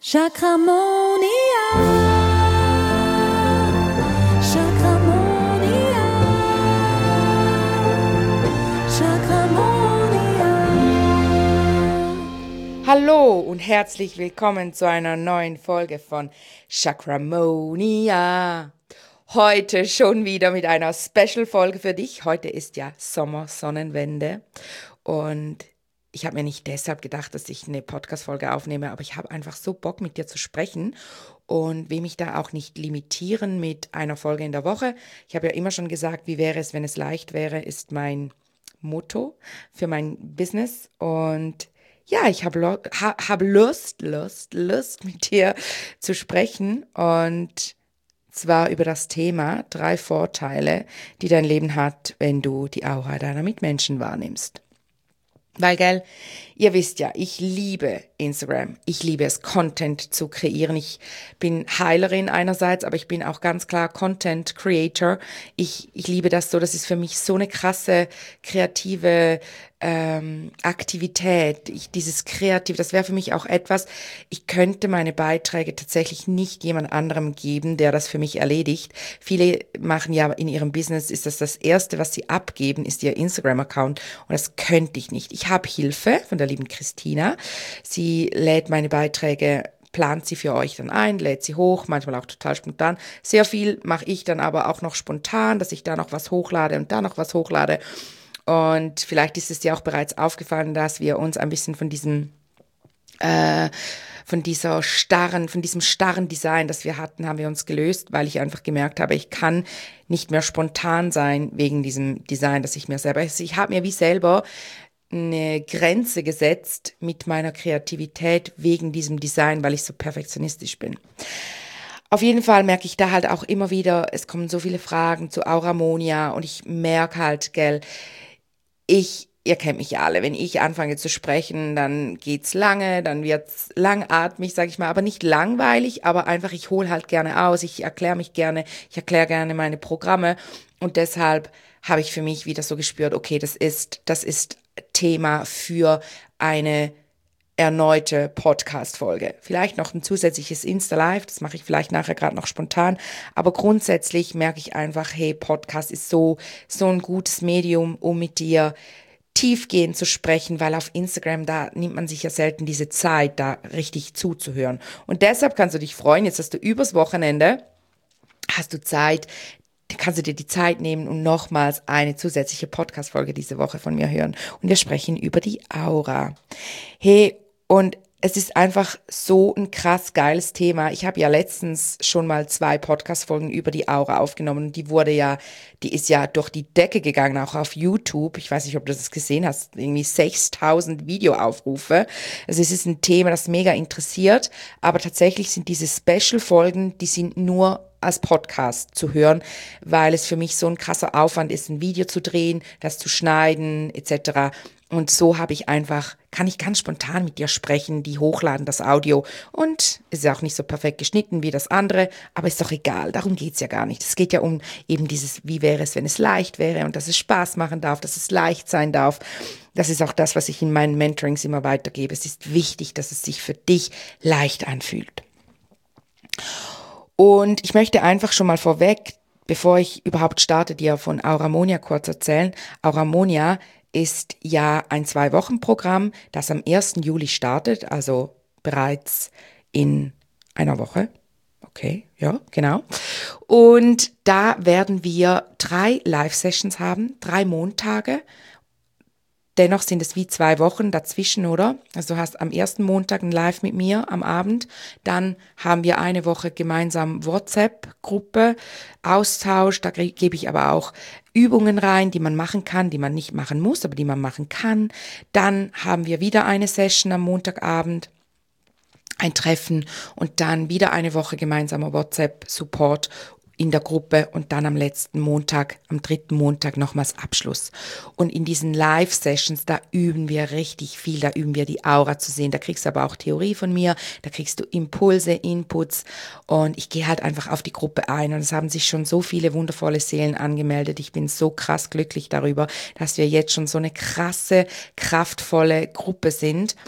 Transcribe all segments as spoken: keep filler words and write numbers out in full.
Chakramonia. Chakramonia. Chakramonia. Hallo und herzlich willkommen zu einer neuen Folge von Chakramonia. Heute schon wieder mit einer Special-Folge für dich. Heute ist ja Sommersonnenwende und ich habe mir nicht deshalb gedacht, dass ich eine Podcast-Folge aufnehme, aber ich habe einfach so Bock, mit dir zu sprechen und will mich da auch nicht limitieren mit einer Folge in der Woche. Ich habe ja immer schon gesagt, wie wäre es, wenn es leicht wäre, ist mein Motto für mein Business. Und ja, ich habe lo- ha- hab Lust, Lust, Lust, mit dir zu sprechen und zwar über das Thema drei Vorteile, die dein Leben hat, wenn du die Aura deiner Mitmenschen wahrnimmst. Weil, gell, ihr wisst ja, ich liebe Instagram. Ich liebe es, Content zu kreieren. Ich bin Heilerin einerseits, aber ich bin auch ganz klar Content Creator. Ich, ich liebe das so. Das ist für mich so eine krasse, kreative ähm, Aktivität. Ich, dieses Kreative, das wäre für mich auch etwas, ich könnte meine Beiträge tatsächlich nicht jemand anderem geben, der das für mich erledigt. Viele machen ja in ihrem Business, ist das das Erste, was sie abgeben, ist ihr Instagram-Account. Und das könnte ich nicht. Ich habe Hilfe von der lieben Christina. Sie lädt meine Beiträge, plant sie für euch dann ein, lädt sie hoch, manchmal auch total spontan. Sehr viel mache ich dann aber auch noch spontan, dass ich da noch was hochlade und da noch was hochlade. Und vielleicht ist es dir auch bereits aufgefallen, dass wir uns ein bisschen von diesem äh, von dieser starren, von diesem starren Design, das wir hatten, haben wir uns gelöst, weil ich einfach gemerkt habe, ich kann nicht mehr spontan sein wegen diesem Design, das ich mir selber, ich habe mir wie selber eine Grenze gesetzt mit meiner Kreativität wegen diesem Design, weil ich so perfektionistisch bin. Auf jeden Fall merke ich da halt auch immer wieder, es kommen so viele Fragen zu Auramonia und ich merke halt, gell, ich, ihr kennt mich ja alle, wenn ich anfange zu sprechen, dann geht's lange, dann wird's langatmig, sage ich mal, aber nicht langweilig, aber einfach, ich hole halt gerne aus, ich erkläre mich gerne, ich erkläre gerne meine Programme und deshalb habe ich für mich wieder so gespürt, okay, das ist, das ist Thema für eine erneute Podcast-Folge. Vielleicht noch ein zusätzliches Insta-Live, das mache ich vielleicht nachher gerade noch spontan, aber grundsätzlich merke ich einfach, hey, Podcast ist so, so ein gutes Medium, um mit dir tiefgehend zu sprechen, weil auf Instagram, da nimmt man sich ja selten diese Zeit, da richtig zuzuhören. Und deshalb kannst du dich freuen, jetzt hast du übers Wochenende, hast du Zeit, dann kannst du dir die Zeit nehmen und nochmals eine zusätzliche Podcast-Folge diese Woche von mir hören. Und wir sprechen über die Aura. Hey, und es ist einfach so ein krass geiles Thema. Ich habe ja letztens schon mal zwei Podcast-Folgen über die Aura aufgenommen. Die wurde ja, die ist ja durch die Decke gegangen, auch auf YouTube. Ich weiß nicht, ob du das gesehen hast. Irgendwie sechstausend Videoaufrufe. Also es ist ein Thema, das mega interessiert. Aber tatsächlich sind diese Special-Folgen, die sind nur als Podcast zu hören, weil es für mich so ein krasser Aufwand ist, ein Video zu drehen, das zu schneiden et cetera. Und so habe ich einfach, kann ich ganz spontan mit dir sprechen, die hochladen, das Audio. Und es ist auch nicht so perfekt geschnitten wie das andere, aber ist doch egal, darum geht's ja gar nicht. Es geht ja um eben dieses, wie wäre es, wenn es leicht wäre und dass es Spaß machen darf, dass es leicht sein darf. Das ist auch das, was ich in meinen Mentorings immer weitergebe. Es ist wichtig, dass es sich für dich leicht anfühlt. Und ich möchte einfach schon mal vorweg, bevor ich überhaupt starte, dir von Auramonia kurz erzählen. Auramonia ist ja ein Zwei-Wochen-Programm, das am ersten Juli startet, also bereits in einer Woche. Okay, ja, genau. Und da werden wir drei Live-Sessions haben, drei Montage. Dennoch sind es wie zwei Wochen dazwischen, oder? Also du hast am ersten Montag ein Live mit mir am Abend, dann haben wir eine Woche gemeinsam WhatsApp-Gruppe, Austausch, da gebe ich aber auch Übungen rein, die man machen kann, die man nicht machen muss, aber die man machen kann. Dann haben wir wieder eine Session am Montagabend, ein Treffen und dann wieder eine Woche gemeinsamer WhatsApp-Support in der Gruppe und dann am letzten Montag, am dritten Montag nochmals Abschluss. Und in diesen Live-Sessions, da üben wir richtig viel, da üben wir die Aura zu sehen, da kriegst du aber auch Theorie von mir, da kriegst du Impulse, Inputs und ich gehe halt einfach auf die Gruppe ein und es haben sich schon so viele wundervolle Seelen angemeldet. Ich bin so krass glücklich darüber, dass wir jetzt schon so eine krasse, kraftvolle Gruppe sind.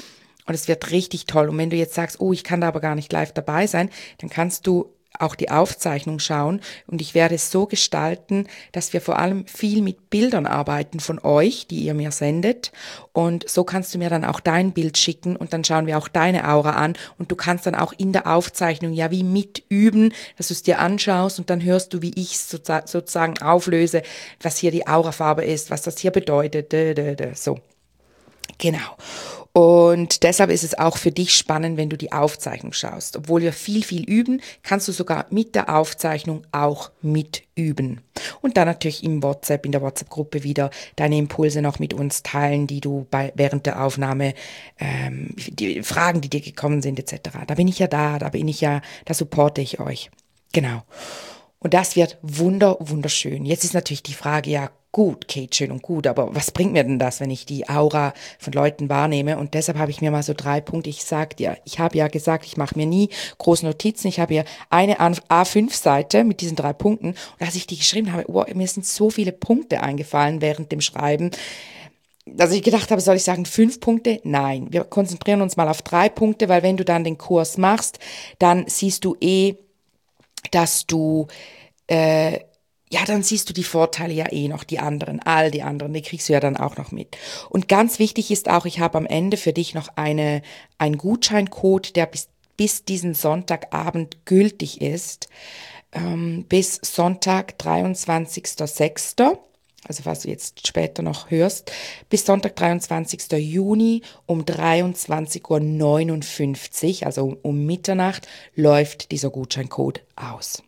und es wird richtig toll. Und wenn du jetzt sagst, oh, ich kann da aber gar nicht live dabei sein, dann kannst du auch die Aufzeichnung schauen und ich werde es so gestalten, dass wir vor allem viel mit Bildern arbeiten von euch, die ihr mir sendet, und so kannst du mir dann auch dein Bild schicken und dann schauen wir auch deine Aura an und du kannst dann auch in der Aufzeichnung ja wie mitüben, dass du es dir anschaust und dann hörst du, wie ich es sozusagen auflöse, was hier die Aurafarbe ist, was das hier bedeutet, so. Genau. Und deshalb ist es auch für dich spannend, wenn du die Aufzeichnung schaust. Obwohl wir viel, viel üben, kannst du sogar mit der Aufzeichnung auch mitüben. Und dann natürlich im WhatsApp, in der WhatsApp-Gruppe wieder deine Impulse noch mit uns teilen, die du bei, während der Aufnahme, ähm, die Fragen, die dir gekommen sind, et cetera. Da bin ich ja da, da bin ich ja, da supporte ich euch. Genau. Und das wird wunder, wunderschön. Jetzt ist natürlich die Frage, ja gut, Kate, schön und gut, aber was bringt mir denn das, wenn ich die Aura von Leuten wahrnehme? Und deshalb habe ich mir mal so drei Punkte, ich sag dir, ich habe ja gesagt, ich mache mir nie große Notizen, ich habe hier eine A fünf Seite mit diesen drei Punkten und als ich die geschrieben habe, oh, mir sind so viele Punkte eingefallen während dem Schreiben, dass ich gedacht habe, soll ich sagen fünf Punkte? Nein, wir konzentrieren uns mal auf drei Punkte, weil wenn du dann den Kurs machst, dann siehst du eh, dass du, äh, ja, dann siehst du die Vorteile ja eh noch, die anderen, all die anderen, die kriegst du ja dann auch noch mit. Und ganz wichtig ist auch, ich habe am Ende für dich noch eine, einen Gutscheincode, der bis, bis diesen Sonntagabend gültig ist, ähm, bis Sonntag, dreiundzwanzigster sechster Also was du jetzt später noch hörst, bis Sonntag, dreiundzwanzigster Juni um dreiundzwanzig Uhr neunundfünfzig, also um, um Mitternacht, läuft dieser Gutscheincode aus.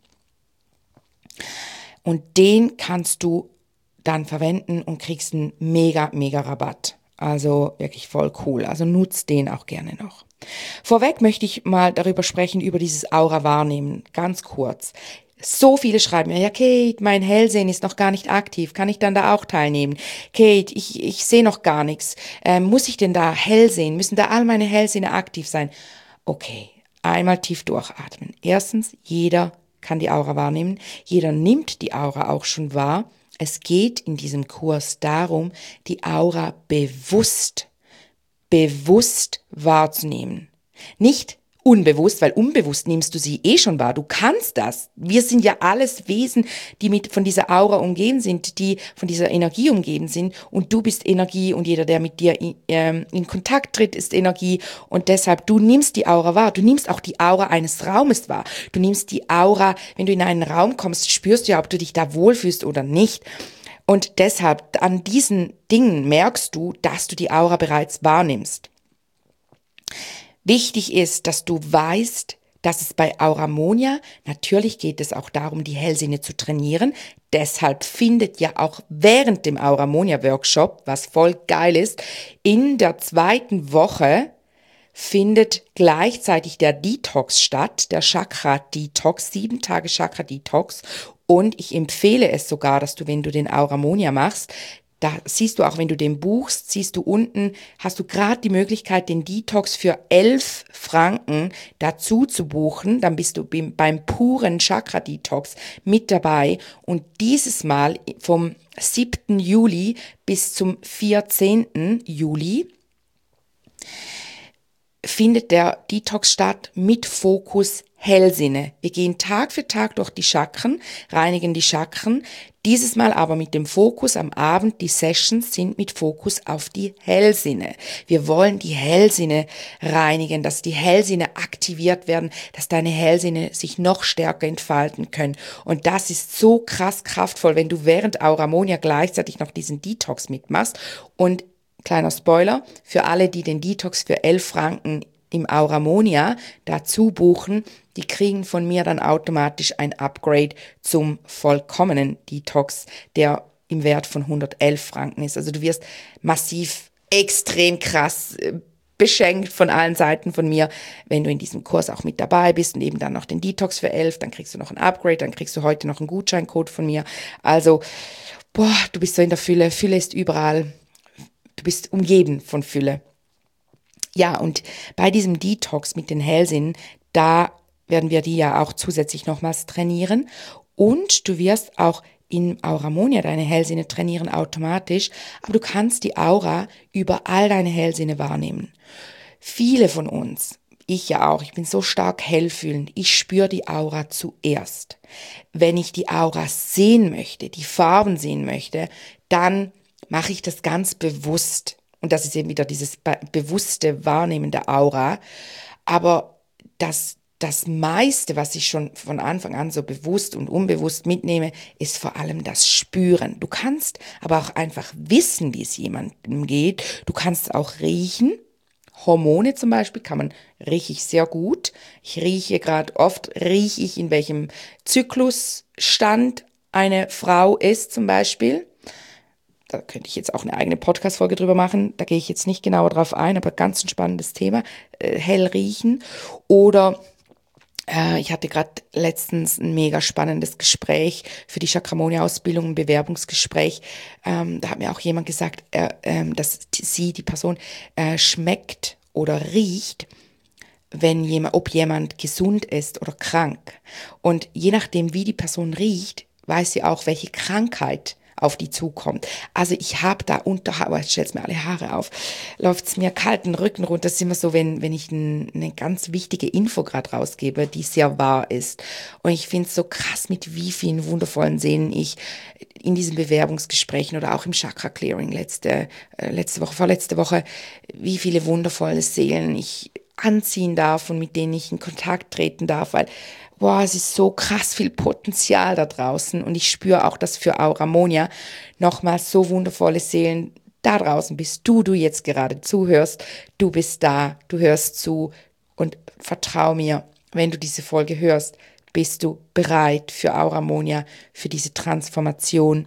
Und den kannst du dann verwenden und kriegst einen mega, mega Rabatt. Also wirklich voll cool. Also nutzt den auch gerne noch. Vorweg möchte ich mal darüber sprechen, über dieses Aura-Wahrnehmen, ganz kurz. So viele schreiben mir, ja Kate, mein Hellsehen ist noch gar nicht aktiv, kann ich dann da auch teilnehmen? Kate, ich, ich sehe noch gar nichts, ähm, muss ich denn da hell sehen? Müssen da all meine Hellsinne aktiv sein? Okay, einmal tief durchatmen. Erstens, jeder kann die Aura wahrnehmen, jeder nimmt die Aura auch schon wahr. Es geht in diesem Kurs darum, die Aura bewusst, bewusst wahrzunehmen. Nicht unbewusst, weil unbewusst nimmst du sie eh schon wahr. Du kannst das. Wir sind ja alles Wesen, die mit von dieser Aura umgeben sind, die von dieser Energie umgeben sind. Und du bist Energie und jeder, der mit dir in, ähm, in Kontakt tritt, ist Energie. Und deshalb, du nimmst die Aura wahr. Du nimmst auch die Aura eines Raumes wahr. Du nimmst die Aura, wenn du in einen Raum kommst, spürst du ja, ob du dich da wohlfühlst oder nicht. Und deshalb, an diesen Dingen merkst du, dass du die Aura bereits wahrnimmst. Wichtig ist, dass du weißt, dass es bei Auramonia, natürlich geht es auch darum, die Hellsinne zu trainieren. Deshalb findet ja auch während dem Auramonia-Workshop, was voll geil ist, in der zweiten Woche findet gleichzeitig der Detox statt, der Chakra-Detox, sieben Tage Chakra-Detox. Und ich empfehle es sogar, dass du, wenn du den Auramonia machst, da siehst du auch, wenn du den buchst, siehst du unten, hast du gerade die Möglichkeit, den Detox für elf Franken dazu zu buchen. Dann bist du beim puren Chakra-Detox mit dabei. Und dieses Mal vom siebten Juli bis zum vierzehnten Juli findet der Detox statt mit Fokus Hellsinne. Wir gehen Tag für Tag durch die Chakren, reinigen die Chakren, dieses Mal aber mit dem Fokus am Abend, die Sessions sind mit Fokus auf die Hellsinne. Wir wollen die Hellsinne reinigen, dass die Hellsinne aktiviert werden, dass deine Hellsinne sich noch stärker entfalten können. Und das ist so krass kraftvoll, wenn du während Auramonia gleichzeitig noch diesen Detox mitmachst. Und kleiner Spoiler, für alle, die den Detox für elf Franken im Auramonia dazu buchen, die kriegen von mir dann automatisch ein Upgrade zum vollkommenen Detox, der im Wert von hundertelf Franken ist. Also du wirst massiv, extrem krass beschenkt von allen Seiten von mir, wenn du in diesem Kurs auch mit dabei bist und eben dann noch den Detox für elf, dann kriegst du noch ein Upgrade, dann kriegst du heute noch einen Gutscheincode von mir. Also, boah, du bist so in der Fülle, Fülle ist überall. Du bist umgeben von Fülle. Ja, und bei diesem Detox mit den Hellsinnen, da werden wir die ja auch zusätzlich nochmals trainieren. Und du wirst auch in Auramonia deine Hellsinne trainieren automatisch, aber du kannst die Aura über all deine Hellsinne wahrnehmen. viele von uns, ich ja auch, ich bin so stark hellfühlend, ich spüre die Aura zuerst. Wenn ich die Aura sehen möchte, die Farben sehen möchte, dann mache ich das ganz bewusst. Und das ist eben wieder dieses be- bewusste Wahrnehmen der Aura. Aber das, das meiste, was ich schon von Anfang an so bewusst und unbewusst mitnehme, ist vor allem das Spüren. Du kannst aber auch einfach wissen, wie es jemandem geht. Du kannst auch riechen. Hormone zum Beispiel kann man, rieche ich sehr gut. Ich rieche gerade oft, rieche ich, in welchem Zyklusstand eine Frau ist zum Beispiel. Da könnte ich jetzt auch eine eigene Podcast-Folge drüber machen. Da gehe ich jetzt nicht genauer drauf ein, aber ganz ein spannendes Thema. Äh, hell riechen. Oder äh, ich hatte gerade letztens ein mega spannendes Gespräch für die Chakramonia-Ausbildung, ein Bewerbungsgespräch. Ähm, da hat mir auch jemand gesagt, äh, ähm, dass sie, die Person, äh, schmeckt oder riecht, wenn jemand, ob jemand gesund ist oder krank. Und je nachdem, wie die Person riecht, weiß sie auch, welche Krankheit auf die zukommt. Also ich habe da unter, oh, jetzt stellt mir alle Haare auf, läuft es mir kalten Rücken runter. Das ist immer so, wenn, wenn ich ein, eine ganz wichtige Info gerade rausgebe, die sehr wahr ist. Und ich finde es so krass, mit wie vielen wundervollen Seelen ich in diesen Bewerbungsgesprächen oder auch im Chakra Clearing letzte, äh, letzte Woche, vorletzte Woche, wie viele wundervolle Seelen ich anziehen darf und mit denen ich in Kontakt treten darf, weil boah, es ist so krass viel Potenzial da draußen und ich spüre auch, dass für Auramonia nochmal so wundervolle Seelen da draußen bist. Du, du jetzt gerade zuhörst, du bist da, du hörst zu und vertrau mir, wenn du diese Folge hörst, bist du bereit für Auramonia, für diese Transformation,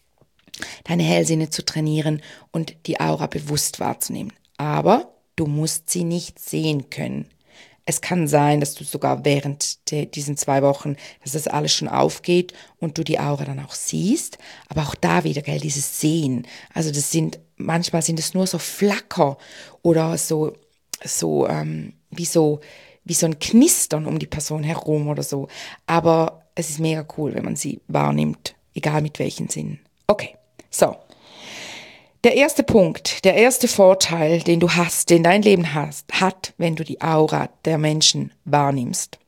deine Hellsinne zu trainieren und die Aura bewusst wahrzunehmen. Aber du musst sie nicht sehen können. Es kann sein, dass du sogar während de, diesen zwei Wochen, dass das alles schon aufgeht und du die Aura dann auch siehst. Aber auch da wieder, gell, dieses Sehen. Also das sind, manchmal sind es nur so Flacker oder so, so, ähm, wie so, wie so ein Knistern um die Person herum oder so. Aber es ist mega cool, wenn man sie wahrnimmt, egal mit welchen Sinnen. Okay, so. Der erste Punkt, der erste Vorteil, den du hast, den dein Leben hast, hat, wenn du die Aura der Menschen wahrnimmst.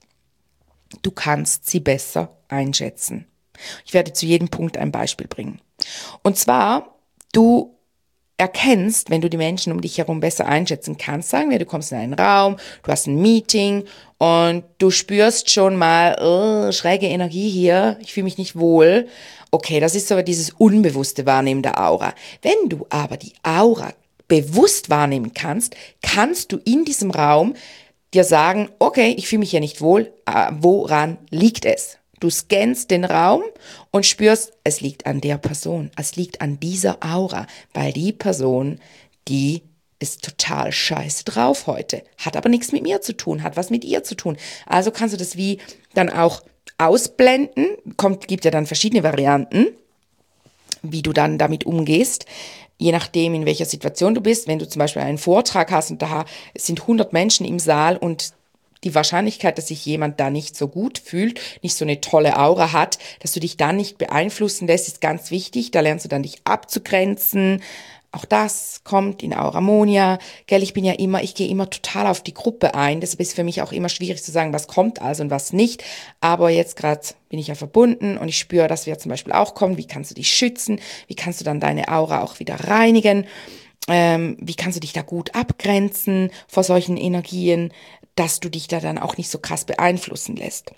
Du kannst sie besser einschätzen. Ich werde zu jedem Punkt ein Beispiel bringen. Und zwar, du erkennst, wenn du die Menschen um dich herum besser einschätzen kannst, sagen wir, du kommst in einen Raum, du hast ein Meeting und du spürst schon mal, oh, schräge Energie hier, ich fühle mich nicht wohl. Okay, das ist aber dieses unbewusste Wahrnehmen der Aura. Wenn du aber die Aura bewusst wahrnehmen kannst, kannst du in diesem Raum dir sagen, okay, ich fühle mich hier nicht wohl, woran liegt es? Du scannst den Raum und spürst, es liegt an der Person, es liegt an dieser Aura, weil die Person, die ist total scheiße drauf heute, hat aber nichts mit mir zu tun, hat was mit ihr zu tun. Also kannst du das wie dann auch ausblenden, kommt, gibt ja dann verschiedene Varianten, wie du dann damit umgehst, je nachdem, in welcher Situation du bist. Wenn du zum Beispiel einen Vortrag hast und da sind hundert Menschen im Saal und die Wahrscheinlichkeit, dass sich jemand da nicht so gut fühlt, nicht so eine tolle Aura hat, dass du dich dann nicht beeinflussen lässt, ist ganz wichtig. Da lernst du dann dich abzugrenzen. Auch das kommt in Auramonia. Gell, ich bin ja immer, ich gehe immer total auf die Gruppe ein. Deshalb ist für mich auch immer schwierig zu sagen, was kommt also und was nicht. Aber jetzt gerade bin ich ja verbunden und ich spüre, dass wir zum Beispiel auch kommen. Wie kannst du dich schützen? Wie kannst du dann deine Aura auch wieder reinigen? Ähm, wie kannst du dich da gut abgrenzen vor solchen Energien, dass du dich da dann auch nicht so krass beeinflussen lässt?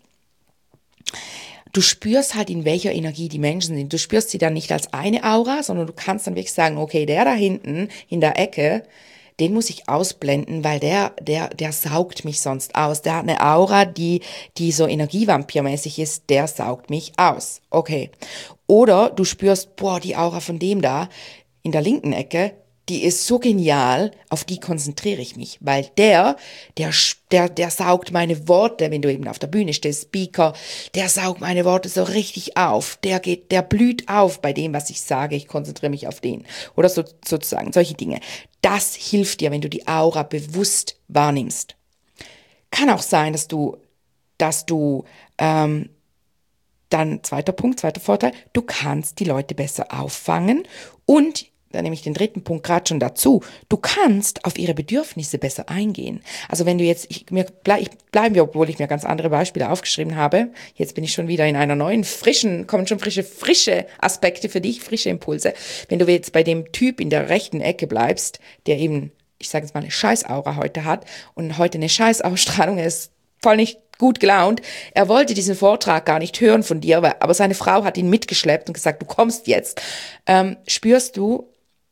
Du spürst halt, in welcher Energie die Menschen sind. Du spürst sie dann nicht als eine Aura, sondern du kannst dann wirklich sagen, okay, der da hinten in der Ecke, den muss ich ausblenden, weil der, der, der saugt mich sonst aus. Der hat eine Aura, die, die so energievampirmäßig ist, der saugt mich aus. Okay. Oder du spürst, boah, die Aura von dem da in der linken Ecke, die ist so genial, auf die konzentriere ich mich, weil der, der, der, der saugt meine Worte, wenn du eben auf der Bühne stehst, Speaker, der saugt meine Worte so richtig auf, der geht, der blüht auf bei dem, was ich sage, ich konzentriere mich auf den, oder so, sozusagen, solche Dinge. Das hilft dir, wenn du die Aura bewusst wahrnimmst. Kann auch sein, dass du, dass du, ähm, dann zweiter Punkt, zweiter Vorteil, du kannst die Leute besser auffangen und da nehme ich den dritten Punkt gerade schon dazu, du kannst auf ihre Bedürfnisse besser eingehen. Also wenn du jetzt, ich, mir bleib, ich bleiben wir, obwohl ich mir ganz andere Beispiele aufgeschrieben habe, jetzt bin ich schon wieder in einer neuen, frischen, kommen schon frische, frische Aspekte für dich, frische Impulse. Wenn du jetzt bei dem Typ in der rechten Ecke bleibst, der eben, ich sage jetzt mal, eine Scheißaura heute hat und heute eine Scheißausstrahlung, er ist voll nicht gut gelaunt. Er wollte diesen Vortrag gar nicht hören von dir, aber seine Frau hat ihn mitgeschleppt und gesagt, du kommst jetzt. Ähm, spürst du,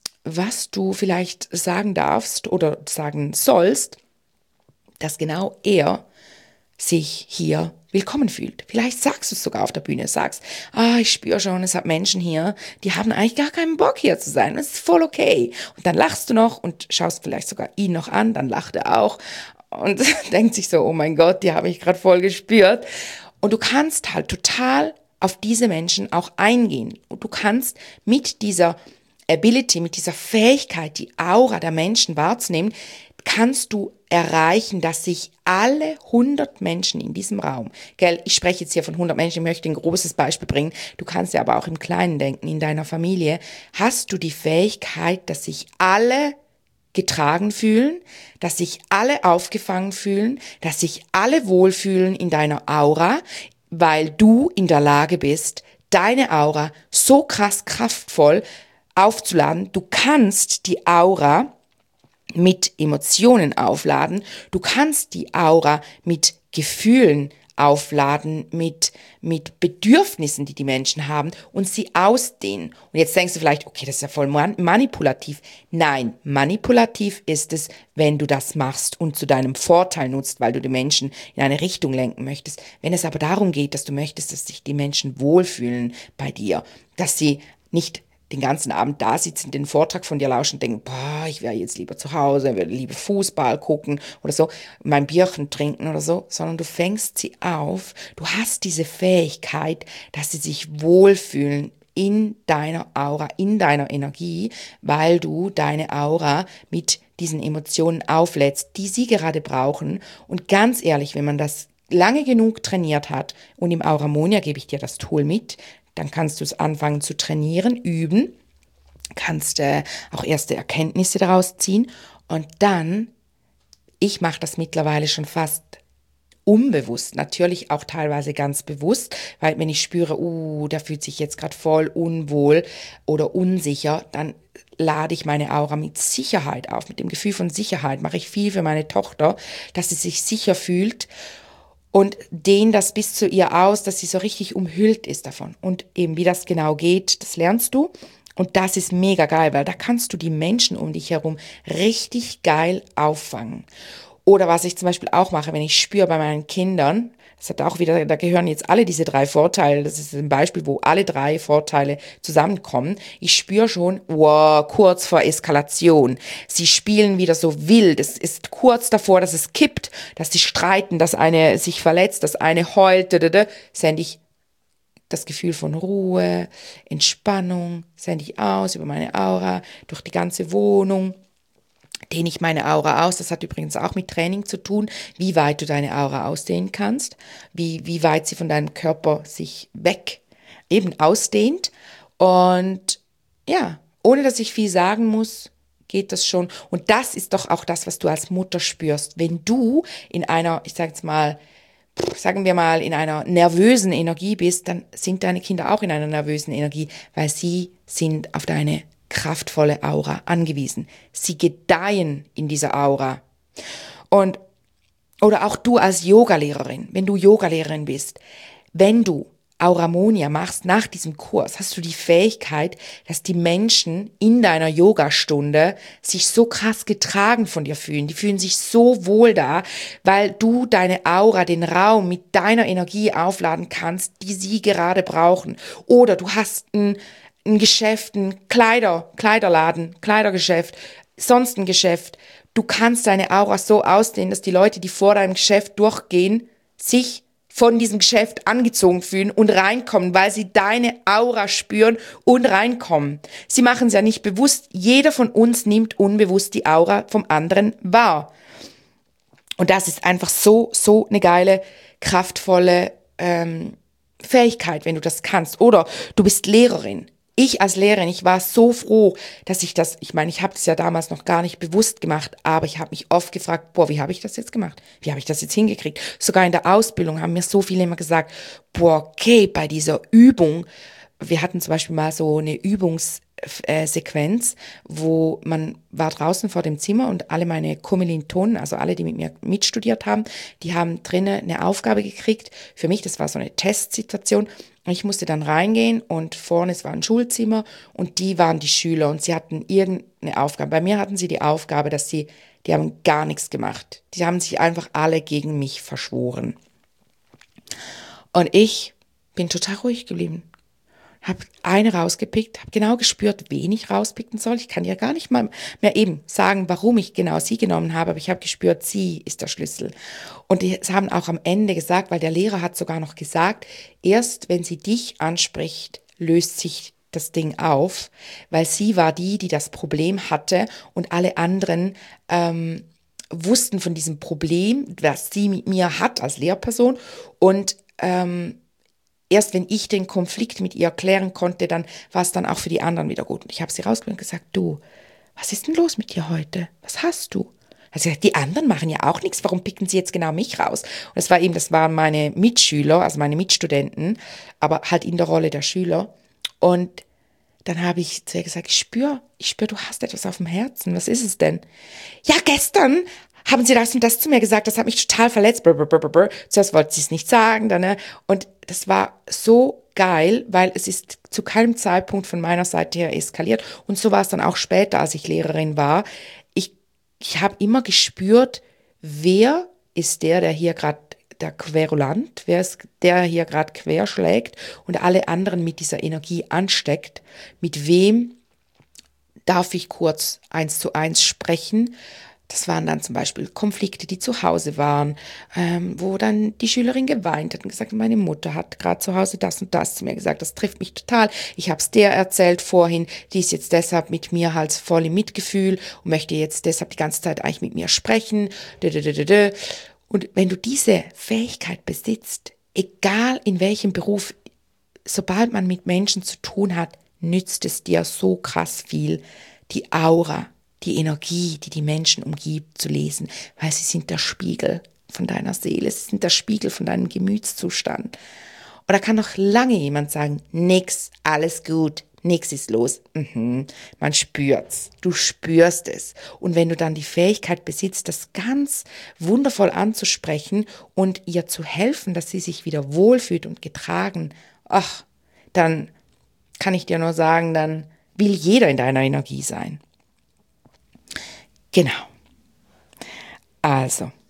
was du vielleicht sagen darfst oder sagen sollst, dass genau er sich hier willkommen fühlt. Vielleicht sagst du es sogar auf der Bühne, sagst, ah, ich spüre schon, es hat Menschen hier, die haben eigentlich gar keinen Bock hier zu sein, das ist voll okay. Und dann lachst du noch und schaust vielleicht sogar ihn noch an, dann lacht er auch und denkt sich so, oh mein Gott, die habe ich gerade voll gespürt. Und du kannst halt total auf diese Menschen auch eingehen. Und du kannst mit dieser Ability, mit dieser Fähigkeit, die Aura der Menschen wahrzunehmen, kannst du erreichen, dass sich alle hundert Menschen in diesem Raum, gell, ich spreche jetzt hier von hundert Menschen, ich möchte ein großes Beispiel bringen, du kannst ja aber auch im Kleinen denken, in deiner Familie, hast du die Fähigkeit, dass sich alle getragen fühlen, dass sich alle aufgefangen fühlen, dass sich alle wohlfühlen in deiner Aura, weil du in der Lage bist, deine Aura so krass kraftvoll aufzuladen. Du kannst die Aura mit Emotionen aufladen, du kannst die Aura mit Gefühlen aufladen, mit, mit Bedürfnissen, die die Menschen haben und sie ausdehnen. Und jetzt denkst du vielleicht, okay, das ist ja voll man- manipulativ. Nein, manipulativ ist es, wenn du das machst und zu deinem Vorteil nutzt, weil du die Menschen in eine Richtung lenken möchtest. Wenn es aber darum geht, dass du möchtest, dass sich die Menschen wohlfühlen bei dir, dass sie nicht den ganzen Abend da sitzen, den Vortrag von dir lauschen und denken, boah, ich wäre jetzt lieber zu Hause, würde lieber Fußball gucken oder so, mein Bierchen trinken oder so, sondern du fängst sie auf, du hast diese Fähigkeit, dass sie sich wohlfühlen in deiner Aura, in deiner Energie, weil du deine Aura mit diesen Emotionen auflädst, die sie gerade brauchen. Und ganz ehrlich, wenn man das lange genug trainiert hat, und im Auramonia gebe ich dir das Tool mit, dann kannst du es anfangen zu trainieren, üben, kannst äh, auch erste Erkenntnisse daraus ziehen und dann, ich mache das mittlerweile schon fast unbewusst, natürlich auch teilweise ganz bewusst, weil wenn ich spüre, uh, der fühlt sich jetzt gerade voll unwohl oder unsicher, dann lade ich meine Aura mit Sicherheit auf, mit dem Gefühl von Sicherheit, mache ich viel für meine Tochter, dass sie sich sicher fühlt. Und dehn das bis zu ihr aus, dass sie so richtig umhüllt ist davon. Und eben wie das genau geht, das lernst du. Und das ist mega geil, weil da kannst du die Menschen um dich herum richtig geil auffangen. Oder was ich zum Beispiel auch mache, wenn ich spüre bei meinen Kindern, das hat auch wieder, da gehören jetzt alle diese drei Vorteile, das ist ein Beispiel, wo alle drei Vorteile zusammenkommen. Ich spüre schon, wow, kurz vor Eskalation. Sie spielen wieder so wild, es ist kurz davor, dass es kippt, dass sie streiten, dass eine sich verletzt, dass eine heult, sende ich das Gefühl von Ruhe, Entspannung, sende ich aus über meine Aura, durch die ganze Wohnung. Dehne ich meine Aura aus. Das hat übrigens auch mit Training zu tun, wie weit du deine Aura ausdehnen kannst, wie, wie weit sie von deinem Körper sich weg eben ausdehnt. Und ja, ohne dass ich viel sagen muss, geht das schon. Und das ist doch auch das, was du als Mutter spürst. Wenn du in einer, ich sage jetzt mal, sagen wir mal, in einer nervösen Energie bist, dann sind deine Kinder auch in einer nervösen Energie, weil sie sind auf deine kraftvolle Aura angewiesen. Sie gedeihen in dieser Aura. Und, oder auch du als Yogalehrerin, wenn du Yogalehrerin bist, wenn du Auramonia machst nach diesem Kurs, hast du die Fähigkeit, dass die Menschen in deiner Yogastunde sich so krass getragen von dir fühlen. Die fühlen sich so wohl da, weil du deine Aura, den Raum mit deiner Energie aufladen kannst, die sie gerade brauchen. Oder du hast ein ein Geschäft, ein Kleider, Kleiderladen, Kleidergeschäft, sonst ein Geschäft. Du kannst deine Aura so ausdehnen, dass die Leute, die vor deinem Geschäft durchgehen, sich von diesem Geschäft angezogen fühlen und reinkommen, weil sie deine Aura spüren und reinkommen. Sie machen es ja nicht bewusst. Jeder von uns nimmt unbewusst die Aura vom anderen wahr. Und das ist einfach so, so eine geile, kraftvolle ähm, Fähigkeit, wenn du das kannst. Oder du bist Lehrerin. Ich als Lehrerin, ich war so froh, dass ich das, ich meine, ich habe das ja damals noch gar nicht bewusst gemacht, aber ich habe mich oft gefragt, boah, wie habe ich das jetzt gemacht? Wie habe ich das jetzt hingekriegt? Sogar in der Ausbildung haben mir so viele immer gesagt, boah, okay, bei dieser Übung, wir hatten zum Beispiel mal so eine Übungssequenz, wo man war draußen vor dem Zimmer und alle meine Kommilitonen, also alle, die mit mir mitstudiert haben, die haben drinnen eine Aufgabe gekriegt. Für mich, das war so eine Testsituation. Ich musste dann reingehen und vorne, es war ein Schulzimmer und die waren die Schüler und sie hatten irgendeine Aufgabe. Bei mir hatten sie die Aufgabe, dass sie, die haben gar nichts gemacht. Die haben sich einfach alle gegen mich verschworen. Und ich bin total ruhig geblieben. Habe eine rausgepickt, habe genau gespürt, wen ich rauspicken soll. Ich kann ja gar nicht mal mehr eben sagen, warum ich genau sie genommen habe, aber ich habe gespürt, sie ist der Schlüssel. Und die haben auch am Ende gesagt, weil der Lehrer hat sogar noch gesagt, erst wenn sie dich anspricht, löst sich das Ding auf, weil sie war die, die das Problem hatte und alle anderen ähm, wussten von diesem Problem, das sie mit mir hat als Lehrperson und ähm, erst wenn ich den Konflikt mit ihr klären konnte, dann war es dann auch für die anderen wieder gut. Und ich habe sie rausgeholt und gesagt, du, was ist denn los mit dir heute? Was hast du? Also die anderen machen ja auch nichts, warum picken sie jetzt genau mich raus? Und das war eben, das waren meine Mitschüler, also meine Mitstudenten, aber halt in der Rolle der Schüler. Und dann habe ich zu ihr gesagt, ich spüre, ich spüre, du hast etwas auf dem Herzen. Was ist es denn? Ja, gestern haben sie das und das zu mir gesagt, das hat mich total verletzt. Brr, brr, brr, brr. Zuerst wollte sie es nicht sagen. Dann, ne? Und das war so geil, weil es ist zu keinem Zeitpunkt von meiner Seite her eskaliert. Und so war es dann auch später, als ich Lehrerin war. Ich, ich habe immer gespürt, wer ist der, der hier gerade der Querulant, wer ist der hier gerade querschlägt und alle anderen mit dieser Energie ansteckt. Mit wem darf ich kurz eins zu eins sprechen? Das waren dann zum Beispiel Konflikte, die zu Hause waren, ähm, wo dann die Schülerin geweint hat und gesagt, meine Mutter hat gerade zu Hause das und das zu mir gesagt, das trifft mich total. Ich habe es der erzählt vorhin, die ist jetzt deshalb mit mir halt voll im Mitgefühl und möchte jetzt deshalb die ganze Zeit eigentlich mit mir sprechen. Und wenn du diese Fähigkeit besitzt, egal in welchem Beruf, sobald man mit Menschen zu tun hat, nützt es dir so krass viel, die Aura, die Energie, die die Menschen umgibt, zu lesen, weil sie sind der Spiegel von deiner Seele, sie sind der Spiegel von deinem Gemütszustand. Und da kann noch lange jemand sagen, nix, alles gut, nix ist los. Mhm. Man spürt's, du spürst es. Und wenn du dann die Fähigkeit besitzt, das ganz wundervoll anzusprechen und ihr zu helfen, dass sie sich wieder wohlfühlt und getragen, ach, dann kann ich dir nur sagen, dann will jeder in deiner Energie sein. Genau. Also,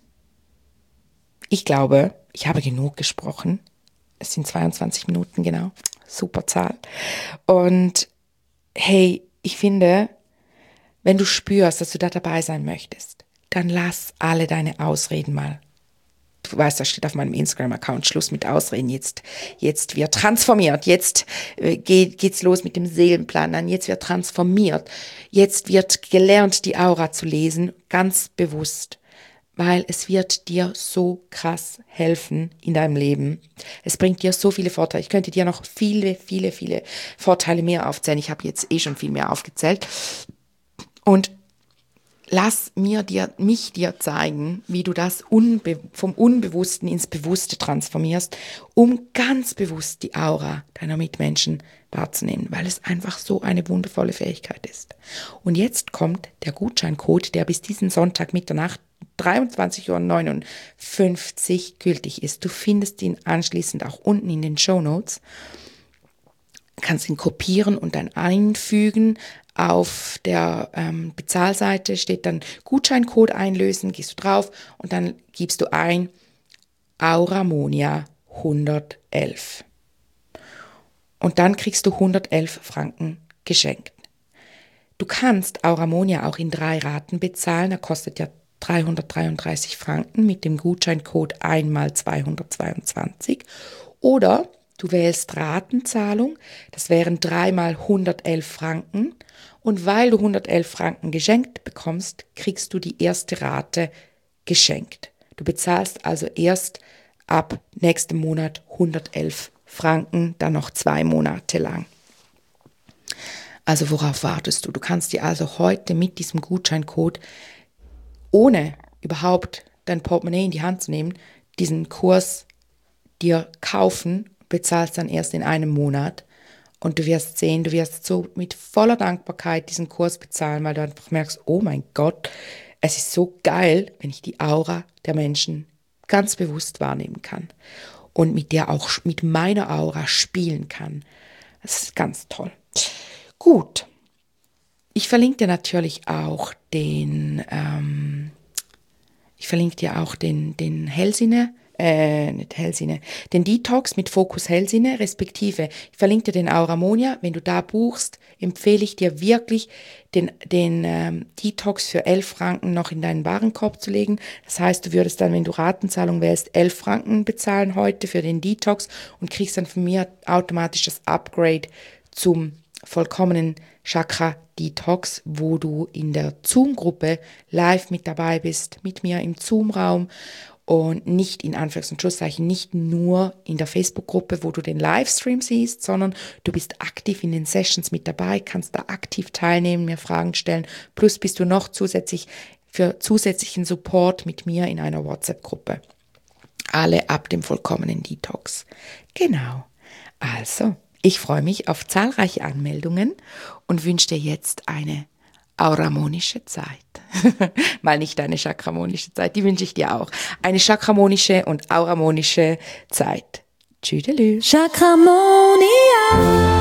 ich glaube, ich habe genug gesprochen. Es sind zweiundzwanzig Minuten, genau. Super Zahl. Und hey, ich finde, wenn du spürst, dass du da dabei sein möchtest, dann lass alle deine Ausreden mal. Du weißt, das steht auf meinem Instagram-Account, Schluss mit Ausreden, jetzt, jetzt wird transformiert, jetzt äh, geht, geht's los mit dem Seelenplan, jetzt wird transformiert, jetzt wird gelernt, die Aura zu lesen, ganz bewusst, weil es wird dir so krass helfen in deinem Leben. Es bringt dir so viele Vorteile. Ich könnte dir noch viele, viele, viele Vorteile mehr aufzählen. Ich habe jetzt eh schon viel mehr aufgezählt. Und lass mir dir, mich dir zeigen, wie du das unbe- vom Unbewussten ins Bewusste transformierst, um ganz bewusst die Aura deiner Mitmenschen wahrzunehmen, weil es einfach so eine wundervolle Fähigkeit ist. Und jetzt kommt der Gutscheincode, der bis diesen Sonntag Mitternacht dreiundzwanzig Uhr neunundfünfzig gültig ist. Du findest ihn anschließend auch unten in den Shownotes. Kannst ihn kopieren und dann einfügen. Auf der ähm, Bezahlseite steht dann Gutscheincode einlösen, gehst du drauf und dann gibst du ein Auramonia hundertelf. Und dann kriegst du hundertelf Franken geschenkt. Du kannst Auramonia auch in drei Raten bezahlen, er kostet ja dreihundertdreiunddreißig Franken mit dem Gutscheincode einmal zweihundertzweiundzwanzig. Oder du wählst Ratenzahlung, das wären dreimal hundertelf Franken. Und weil du hundertelf Franken geschenkt bekommst, kriegst du die erste Rate geschenkt. Du bezahlst also erst ab nächstem Monat hundertelf Franken, dann noch zwei Monate lang. Also worauf wartest du? Du kannst dir also heute mit diesem Gutscheincode, ohne überhaupt dein Portemonnaie in die Hand zu nehmen, diesen Kurs dir kaufen, bezahlst dann erst in einem Monat und du wirst sehen, du wirst so mit voller Dankbarkeit diesen Kurs bezahlen, weil du einfach merkst, oh mein Gott, es ist so geil, wenn ich die Aura der Menschen ganz bewusst wahrnehmen kann und mit der auch mit meiner Aura spielen kann. Das ist ganz toll. Gut, ich verlinke dir natürlich auch den, ähm, ich verlinke dir auch den, den Hellsinne, äh, nicht Hellsinne, den Detox mit Fokus Hellsinne, respektive, ich verlinke dir den Auramonia. Wenn du da buchst, empfehle ich dir wirklich, den, den ähm, Detox für elf Franken noch in deinen Warenkorb zu legen. Das heißt, du würdest dann, wenn du Ratenzahlung wählst, elf Franken bezahlen heute für den Detox und kriegst dann von mir automatisch das Upgrade zum vollkommenen Chakra-Detox, wo du in der Zoom-Gruppe live mit dabei bist, mit mir im Zoom-Raum und nicht in Anführungs- und Schlusszeichen, nicht nur in der Facebook-Gruppe, wo du den Livestream siehst, sondern du bist aktiv in den Sessions mit dabei, kannst da aktiv teilnehmen, mir Fragen stellen, plus bist du noch zusätzlich für zusätzlichen Support mit mir in einer WhatsApp-Gruppe. Alle ab dem vollkommenen Detox. Genau. Also, ich freue mich auf zahlreiche Anmeldungen und wünsche dir jetzt eine auramonische Zeit. Mal nicht eine chakramonische Zeit, die wünsche ich dir auch. Eine chakramonische und auramonische Zeit. Tschüdelü. Chakramonia.